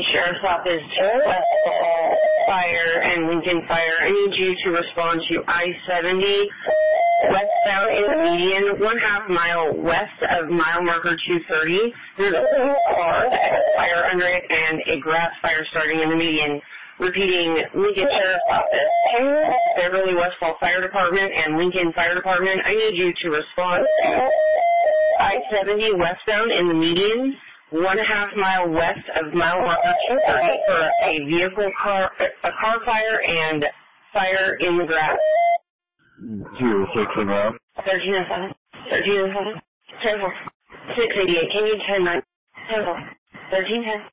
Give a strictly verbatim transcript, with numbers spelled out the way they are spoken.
Sheriff's Office, Westfall Fire, and Lincoln Fire. I need you to respond to I seventy westbound in the median, one half mile west of mile marker two thirty. There's a car that has fire under it and a grass fire starting in the median. Repeating, Lincoln Sheriff's Office, Beverly Westfall Fire Department, and Lincoln Fire Department. I need you to respond to I seventy westbound in the median, one half mile west of mile marker two thirty for a vehicle car, a car fire and fire in the grass. Zero thirteen well. Thirteen oh seven. Thirteen oh seven. Ten four. Six eighty eight. Can you ten nine? Ten four. Thirteen ten.